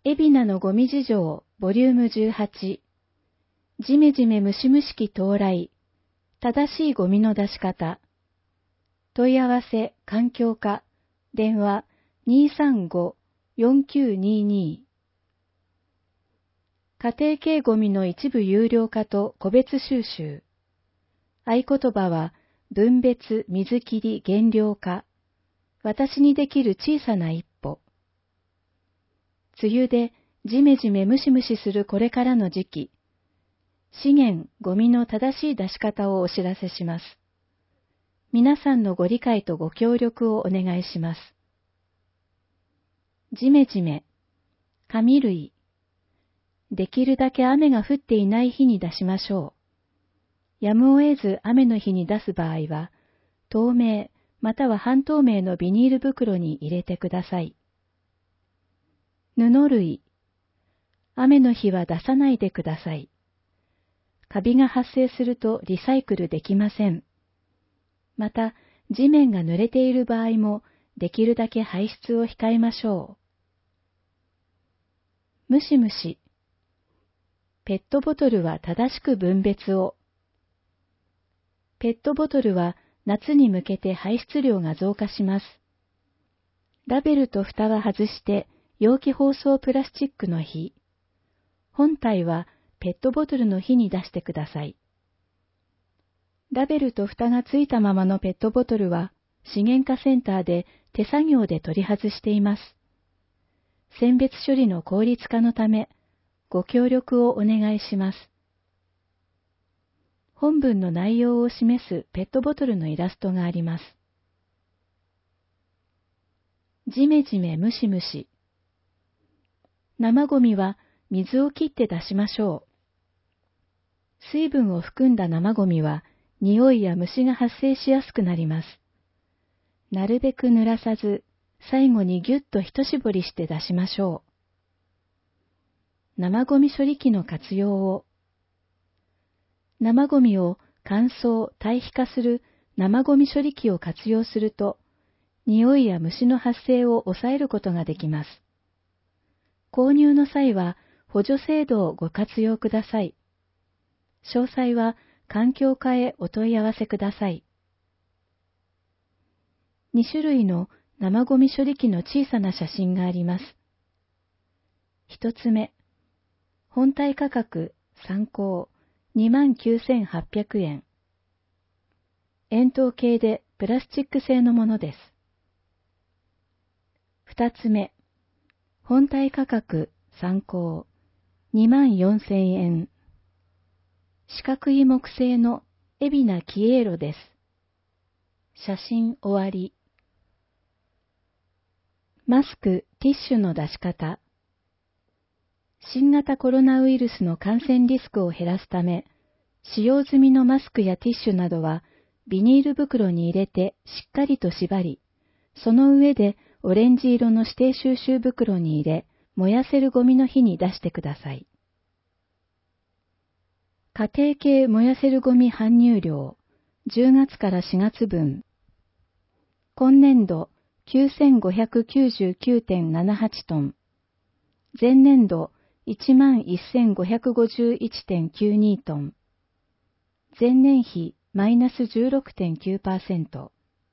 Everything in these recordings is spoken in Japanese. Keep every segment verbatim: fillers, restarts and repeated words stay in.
海老名のゴミ事情、ボリュームじゅうはち。じめじめムシムシ期到来。正しいゴミの出し方。問い合わせ、環境課、電話 にーさんご よんきゅうにーにー。家庭系ゴミの一部有料化と個別収集。合言葉は、分別、水切り、減量化。私にできる小さな一歩。梅雨でじめじめムシムシするこれからの時期。資源、ゴミの正しい出し方をお知らせします。皆さんのご理解とご協力をお願いします。じめじめ、紙類。できるだけ雨が降っていない日に出しましょう。やむを得ず雨の日に出す場合は、透明または半透明のビニール袋に入れてください。布類。雨の日は出さないでください。カビが発生するとリサイクルできません。また、地面が濡れている場合も、できるだけ排出を控えましょう。ムシムシ。ペットボトルは正しく分別を。ペットボトルは夏に向けて排出量が増加します。ラベルと蓋は外して容器包装プラスチックの日。本体はペットボトルの日に出してください。ラベルと蓋がついたままのペットボトルは資源化センターで手作業で取り外しています。選別処理の効率化のため、ご協力をお願いします。本文の内容を示すペットボトルのイラストがあります。じめじめムシムシ。生ゴミは水を切って出しましょう。水分を含んだ生ゴミは匂いや虫が発生しやすくなります。なるべく濡らさず、最後にぎゅっと一絞りして出しましょう。生ゴミ処理機の活用を。生ゴミを乾燥、堆肥化する生ゴミ処理機を活用すると、匂いや虫の発生を抑えることができます。購入の際は補助制度をご活用ください。詳細は環境課へお問い合わせください。に種類の生ゴミ処理機の小さな写真があります。一つ目、本体価格参考 にまんきゅうせんはっぴゃくえん。円筒形でプラスチック製のものです。二つ目、本体価格参考 にまんよんせんえん。四角い木製の海老名キエーロです。写真終わり。マスク、ティッシュの出し方。新型コロナウイルスの感染リスクを減らすため、使用済みのマスクやティッシュなどはビニール袋に入れてしっかりと縛り、その上でオレンジ色の指定収集袋に入れ、燃やせるゴミの日に出してください。家庭系燃やせるゴミ搬入量、じゅうがつからしがつ分。今年度 きゅうせんごひゃくきゅうじゅうきゅうてんななはち トン。前年度 いちまんせんごひゃくごじゅういちてんきゅうに トン。前年比マイナス じゅうろくてんきゅうパーセント。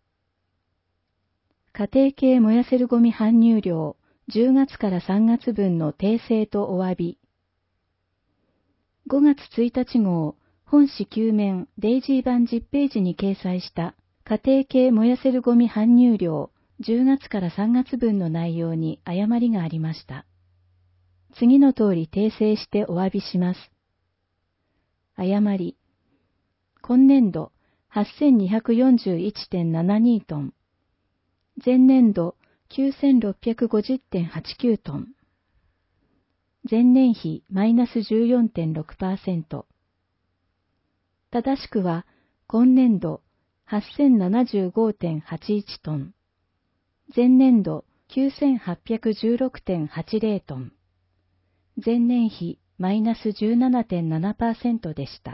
家庭系燃やせるゴミ搬入量じゅうがつからさんがつ分の訂正とお詫び。ごがつついたち号本誌きゅう面デイジー版じゅっページに掲載した家庭系燃やせるゴミ搬入量じゅうがつからさんがつ分の内容に誤りがありました。次の通り訂正してお詫びします。誤り。今年度 はっせんにひゃくよんじゅういちてんななに トン。前年度 きゅうせんろっぴゃくごじゅうてんはちきゅう トン。前年比マイナス じゅうよんてんろくパーセント。正しくは、今年度 はっせんななじゅうごてんはちいち トン。前年度 きゅうせんはっぴゃくじゅうろくてんはちじゅう トン。前年比マイナス じゅうななてんななパーセント でした。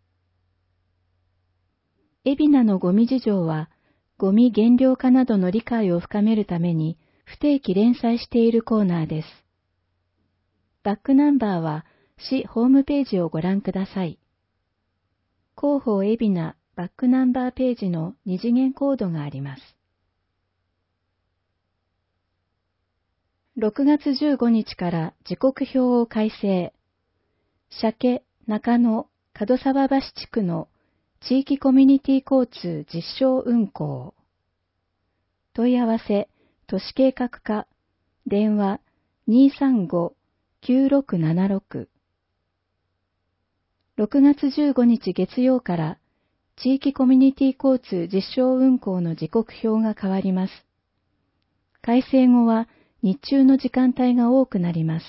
海老名のゴミ事情は、ゴミ減量化などの理解を深めるために不定期連載しているコーナーです。 バックナンバーは市ホームページをご覧ください。広報海老名バックナンバーページの二次元コードがあります。ろくがつじゅうごにちから時刻表を改正。鮭、中野、門沢橋地区の地域コミュニティ交通実証運行。問い合わせ、都市計画課、電話 にーさんごーきゅうろくななろく。ろくがつじゅうごにち月曜から地域コミュニティ交通実証運行の時刻表が変わります。改正後は日中の時間帯が多くなります。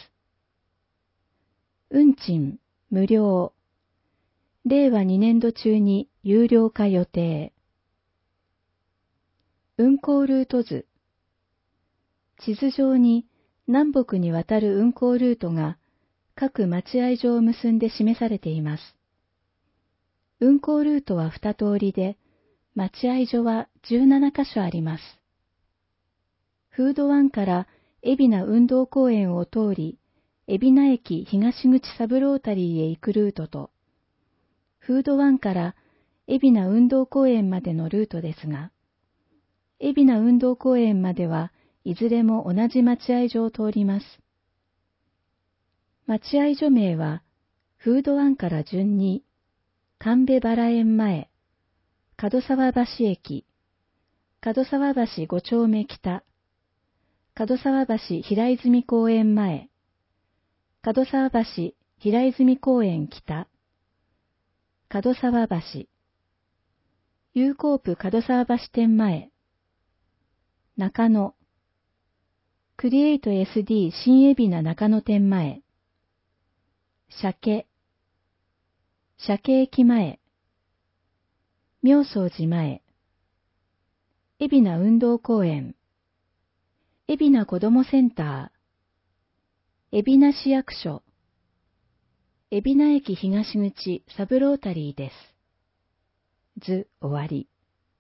運賃、無料。れいわにねんど中に有料化予定。運行ルート図。地図上に南北にわたる運行ルートが各待合所を結んで示されています。運行ルートはに通りで、待合所はじゅうななかしょあります。フードワンから海老名運動公園を通り、海老名駅東口サブロータリーへ行くルートと、フードワンから海老名運動公園までのルートですが、海老名運動公園まではいずれも同じ待合所を通ります。待合所名は、フードワンから順に、神戸バラ園前、門沢橋駅、門沢橋ご丁目北、門沢橋平泉公園前、門沢橋平泉公園北、門沢橋、ユーコープ門沢橋店前、中野、クリエイト エスディー 新海老名中野店前、鮭、鮭駅前、妙宗寺前、海老名運動公園、海老名子どもセンター、海老名市役所、海老名駅東口サブロータリーです。図終わり。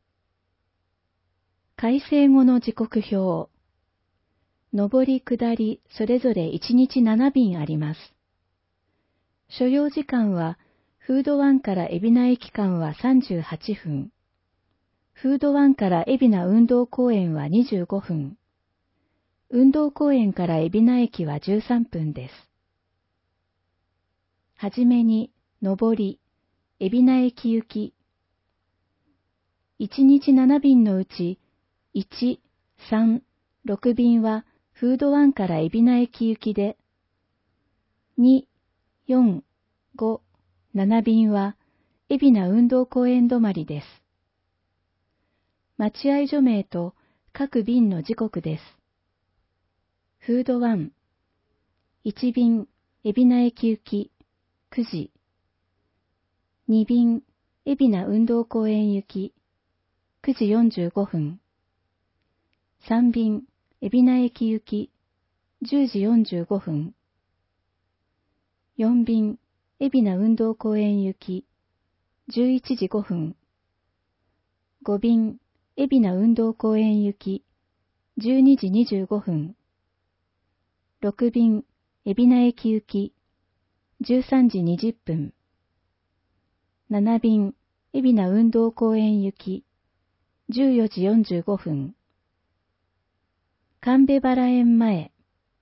改正後の時刻表。上り下りそれぞれいちにちななびんあります。所要時間は、フードワンから海老名駅間はさんじゅうはっぷん。フードワンから海老名運動公園はにじゅうごふん。運動公園から海老名駅はじゅうさんぷんです。はじめに、上り、海老名駅行き。いちにちななびんのうち、いち、さん、ろくびんはフードワンから海老名駅行きで、に、よん、ご、ななびんは海老名運動公園止まりです。待合所名と各便の時刻です。フードワン、いちびん海老名駅行きくじ、にびん海老名運動公園行きくじよんじゅうごふん、さんびん海老名駅行きじゅうじよんじゅうごふん、よんびん海老名運動公園行きじゅういちじごふん、ごびん海老名運動公園行きじゅうにじにじゅうごふん、ろくびん海老名駅行きじゅうさんじにじゅっぷん、ななびん海老名運動公園行きじゅうよじよんじゅうごふん、神戸バラ園前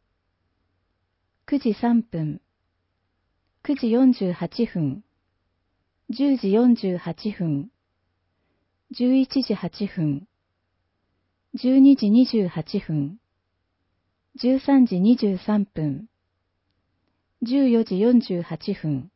くじさんぷん、くじよんじゅうはっぷん、じゅうじよんじゅうはっぷん、じゅういちじはっぷん、じゅうにじにじゅうはっぷん、じゅうさんじにじゅうさんぷん、じゅうよじよんじゅうはっぷん、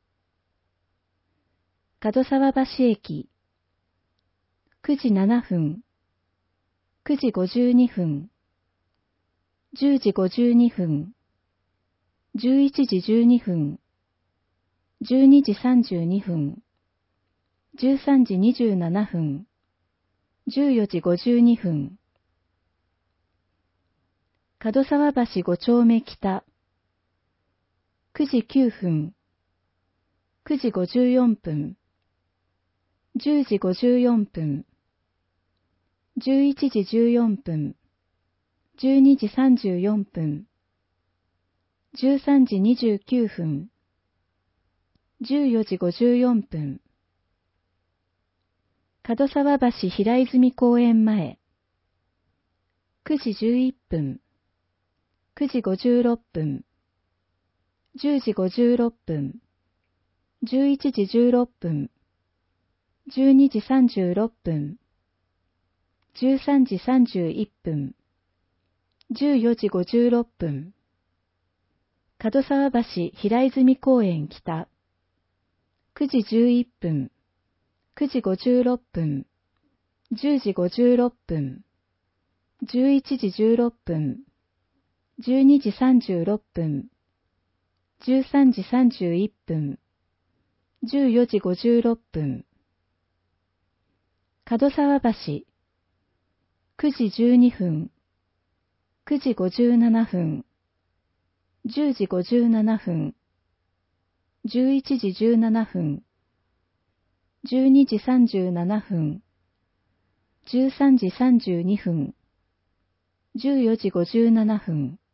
門沢橋駅、くじななふん、くじごじゅうにふん、じゅうじごじゅうにふん、じゅういちじじゅうにふん、じゅうにじさんじゅうにふん、じゅうさんじにじゅうななふん、じゅうよじごじゅうにふん、門沢橋ご丁目北、くじきゅうふん、くじごじゅうよんぷん、じゅうじごじゅうよんぷん、じゅういちじじゅうよんぷん、じゅうにじさんじゅうよんぷん、 じゅうさんじにじゅうきゅうふん、じゅうよじごじゅうよんぷん、門沢橋平泉公園前、くじじゅういっぷん、くじごじゅうろっぷん、じゅうじごじゅうろっぷん、じゅういちじじゅうろっぷん、じゅうにじさんじゅうろっぷん、じゅうさんじさんじゅういっぷん、じゅうよじごじゅうろっぷん、門沢橋平泉公園北、くじじゅういっぷん、くじごじゅうろっぷん、じゅうじごじゅうろっぷん、じゅういちじじゅうろっぷん、じゅうにじさんじゅうろっぷん、じゅうさんじさんじゅういっぷん、じゅうよじごじゅうろっぷん、門沢橋、くじじゅうにふん、くじごじゅうななふん、じゅうじごじゅうななふん、じゅういちじじゅうななふん、じゅうにじさんじゅうななふん、じゅうさんじさんじゅうにふん、じゅうよじごじゅうななふん、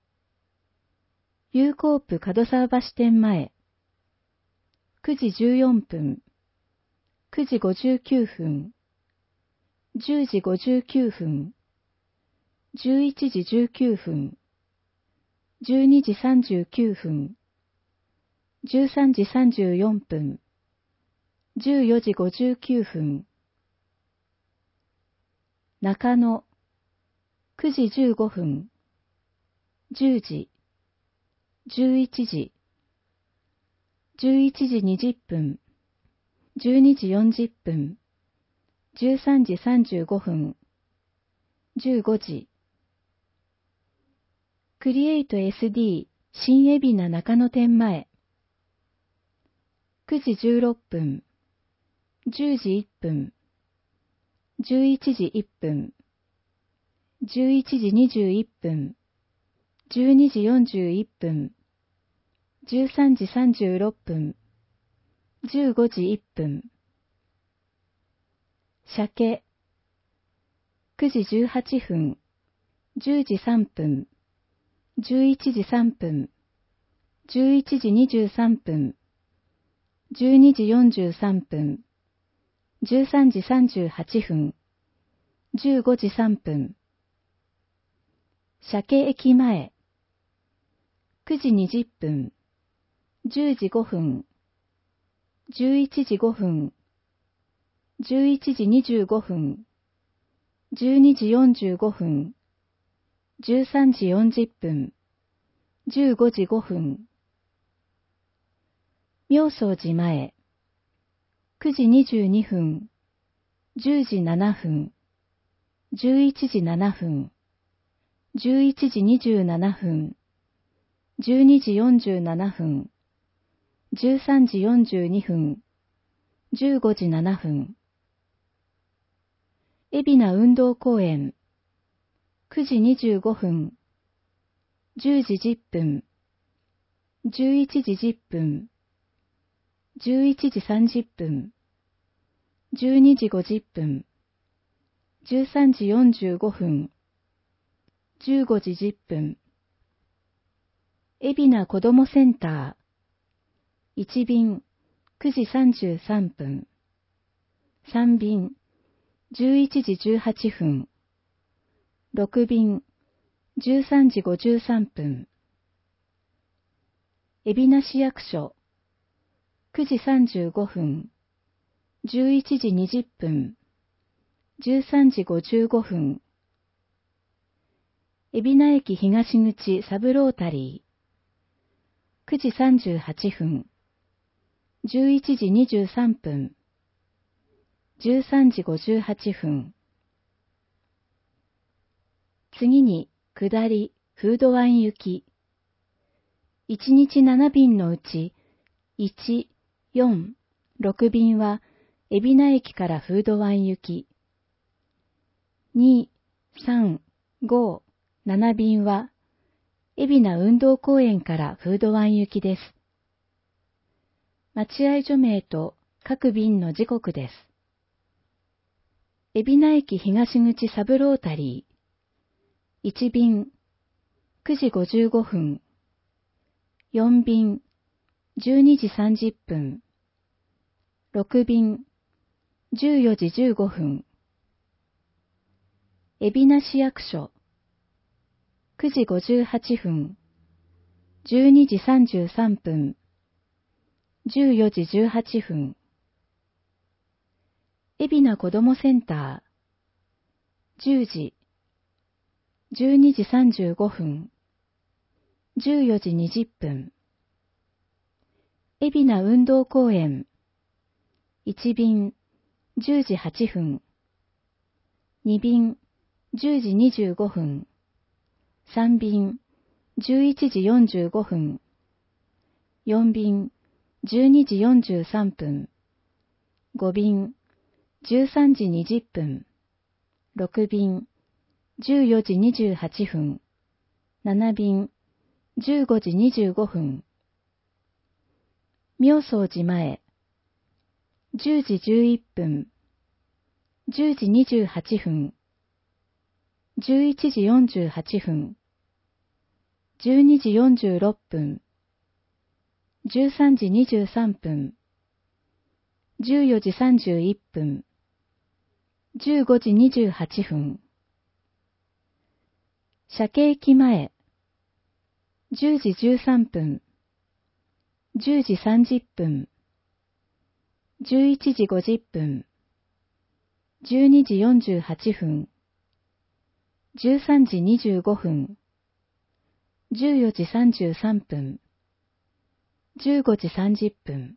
ユーコープ門沢橋店前、くじじゅうよんぷん、くじごじゅうきゅうふん、じゅうじごじゅうきゅうふん、じゅういちじじゅうきゅうふん、じゅうにじさんじゅうきゅうふん、じゅうさんじさんじゅうよんぷん、じゅうよじごじゅうきゅうふん、中野、くじじゅうごふん、じゅうじ、じゅういちじ、じゅういちじにじゅっぷん、じゅうにじよんじゅっぷん、じゅうさんじさんじゅうごふん、じゅうごじ、クリエイト エスディー 新海老名中野店前、くじじゅうろっぷん、じゅうじいっぷん、じゅういちじいっぷん、じゅういちじにじゅういっぷん、じゅうにじよんじゅういっぷん、じゅうさんじさんじゅうろっぷん、じゅうごじいっぷん、鮭、くじじゅうはっぷん、じゅうじさんぷん、じゅういちじさんぷん、じゅういちじにじゅうさんぷん、じゅうにじよんじゅうさんぷん、じゅうさんじさんじゅうはっぷん、じゅうごじさんぷん、鮭駅前、くじにじゅっぷん、じゅうじごふん、じゅういちじごふん、じゅういちじにじゅうごふん、じゅうにじよんじゅうごふん、じゅうさんじよんじゅっぷん、じゅうごじごふん、妙宗寺前、くじにじゅうにふん、じゅうじななふん、じゅういちじななふん、じゅういちじにじゅうななふん、じゅうにじよんじゅうななふん、じゅうさんじよんじゅうにふん、じゅうごじななふん、海老名運動公園、くじにじゅうごふん、じゅうじじゅっぷん、じゅういちじじゅっぷん、じゅういちじさんじゅっぷん、じゅうにじごじゅっぷん、じゅうさんじよんじゅうごふん、じゅうごじじゅっぷん、海老名子どもセンター、いち便、くじさんじゅうさんぷん、さん便、じゅういちじじゅうはっぷん、ろく便、じゅうさんじごじゅうさんぷん、海老名市役所、くじさんじゅうごふん、じゅういちじにじゅっぷん、じゅうさんじごじゅうごふん、海老名駅東口サブロータリー、くじさんじゅうはっぷん、じゅういちじにじゅうさんぷん、じゅうさんじごじゅうはっぷん。次に、下り、フード湾行き。いちにちなな便のうち、いち、よん、ろく便は、海老名駅からフード湾行き。に、さん、ご、なな便は、海老名運動公園からフード湾行きです。待合所名と各便の時刻です。海老名駅東口サブロータリー。いち便、くじごじゅうごふん。 よん便、じゅうにじさんじゅっぷん。ろく便、じゅうよじじゅうごふん。海老名市役所、くじごじゅうはっぷん、じゅうにじさんじゅうさんぷん、じゅうよじじゅうはっぷん。海老名子どもセンター、じゅうじ、じゅうにじさんじゅうごふん、じゅうよじにじゅっぷん。海老名運動公園、いち便、じゅうじはっぷん、に便、じゅうじにじゅうごふん、さん便、じゅういちじよんじゅうごふん、よん便、じゅうにじよんじゅうさんぷん、ご便、じゅうさんじにじゅっぷん、ろく便、じゅうよじにじゅうはっぷん、なな便、じゅうごじにじゅうごふん。妙宗寺前、じゅうじじゅういっぷん、じゅうじにじゅうはっぷん、じゅういちじよんじゅうはっぷん、じゅうにじよんじゅうろっぷん、じゅうさんじにじゅうさんぷん、じゅうよじさんじゅういっぷん、じゅうごじにじゅうはっぷん。鮭駅前、じゅうじじゅうさんぷん、じゅうじさんじゅっぷん、じゅういちじごじゅっぷん、じゅうにじよんじゅうはっぷん、じゅうさんじにじゅうごふん、じゅうよじさんじゅうさんぷん、じゅうごじさんじゅっぷん。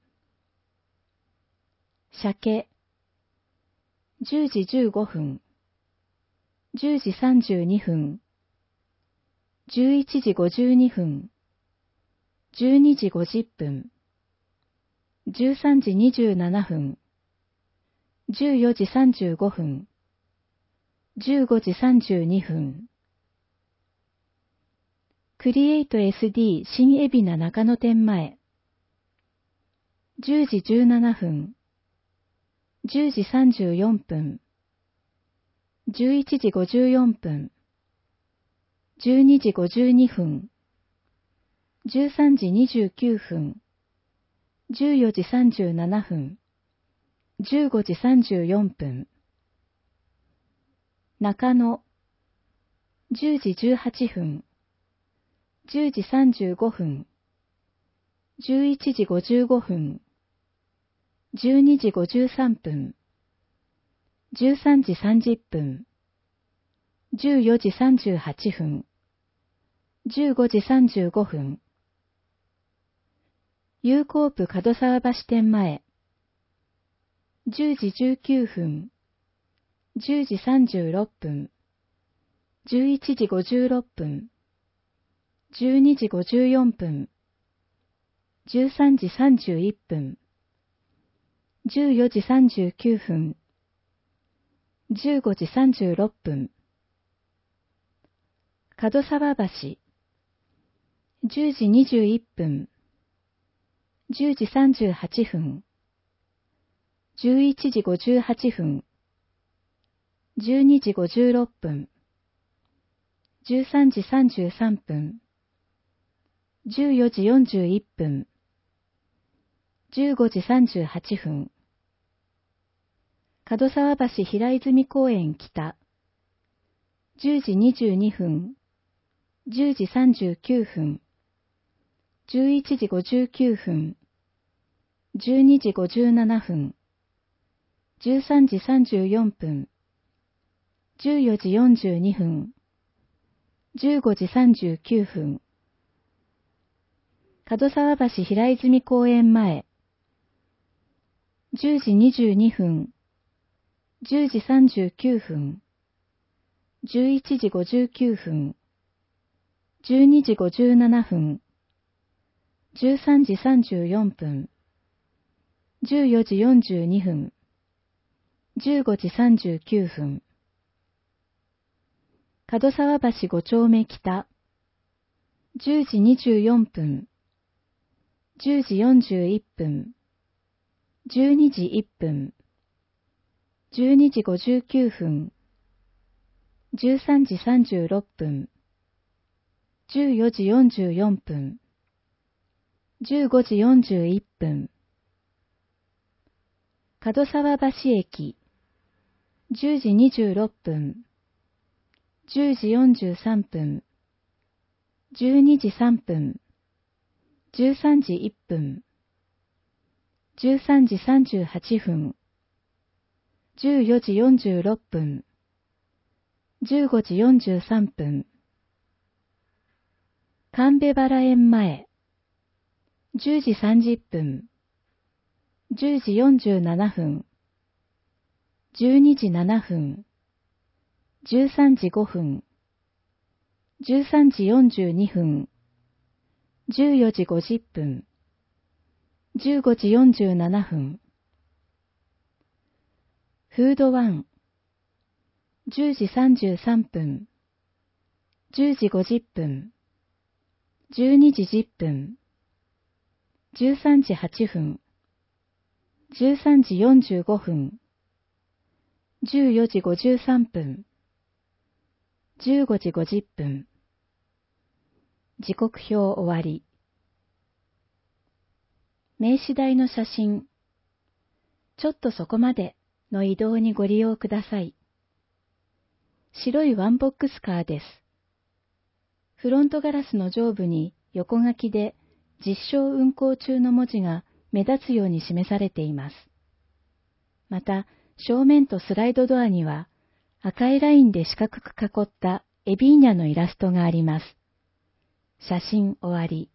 鮭、じゅうじじゅうごふん、じゅうじさんじゅうにふん、じゅういちじごじゅうにふん、じゅうにじごじゅっぷん、じゅうさんじにじゅうななふん、じゅうよじさんじゅうごふん、じゅうごじさんじゅうにふん。クリエイト エスディー 新海老名中野店前、じゅうじじゅうななふん、じゅうじさんじゅうよんぷん、じゅういちじごじゅうよんぷん、じゅうにじごじゅうにふん、じゅうさんじにじゅうきゅうふん、じゅうよじさんじゅうななふん、じゅうごじさんじゅうよんぷん。中野、じゅうじじゅうはっぷん、じゅうじさんじゅうごふん、じゅういちじごじゅうごふん、じゅうにじごじゅうさんぷん、じゅうさんじさんじゅっぷん、じゅうよじさんじゅうはっぷん、じゅうごじさんじゅうごふん。ユーコープ門沢橋店前、じゅうじじゅうきゅうふん、じゅうじさんじゅうろっぷん、じゅういちじごじゅうろっぷん、じゅうにじごじゅうよんぷん、じゅうさんじさんじゅういっぷん、じゅうよじさんじゅうきゅうふん、じゅうごじさんじゅうろっぷん。門沢橋、じゅうじにじゅういっぷん、じゅうじさんじゅうはっぷん、じゅういちじごじゅうはっぷん、じゅうにじごじゅうろっぷん、じゅうさんじさんじゅうさんぷん、じゅうよじよんじゅういっぷん、じゅうごじさんじゅうはっぷん。門沢橋平泉公園北、じゅうじにじゅうにふん、じゅうじさんじゅうきゅうふん、じゅういちじごじゅうきゅうふん、じゅうにじごじゅうななふん、じゅうさんじさんじゅうよんぷん、じゅうよじよんじゅうにふん、じゅうごじさんじゅうきゅうふん。門沢橋平泉公園前、じゅうじにじゅうにふん、じゅうじさんじゅうきゅうふん、じゅういちじごじゅうきゅうふん、じゅうにじごじゅうななふん、じゅうさんじさんじゅうよんぷん、じゅうよじよんじゅうにふん、じゅうごじさんじゅうきゅうふん。門沢橋ご丁目北、じゅうじにじゅうよんぷん、じゅうじよんじゅういっぷん、じゅうにじいっぷん、じゅうにじごじゅうきゅうふん、じゅうさんじさんじゅうろっぷん、じゅうよじよんじゅうよんぷん。 じゅうごじよんじゅういっぷん。門沢橋駅、じゅうじにじゅうろっぷん、じゅうじよんじゅうさんぷん、じゅうにじさんぷん、じゅうさんじいっぷん、じゅうさんじさんじゅうはっぷん、じゅうよじよんじゅうろっぷん、じゅうごじよんじゅうさんぷん。神戸原園前、じゅうじさんじゅっぷん、じゅうじよんじゅうななふん、じゅうにじななふん、じゅうさんじごふん、じゅうさんじよんじゅうにふん、じゅうよじごじゅっぷん、じゅうごじよんじゅうななふん。フードワン、じゅうじさんじゅうさんぷん、じゅうじごじゅっぷん、じゅうにじじゅっぷん、じゅうさんじはっぷん、じゅうさんじよんじゅうごふん、じゅうよじごじゅうさんぷん、じゅうごじごじゅっぷん。時刻表終わり。名刺台の写真。ちょっとそこまでの移動にご利用ください。白いワンボックスカーです。フロントガラスの上部に横書きで実証運行中の文字が目立つように示されています。また、正面とスライドドアには赤いラインで四角く囲ったエビーニャのイラストがあります。写真終わり。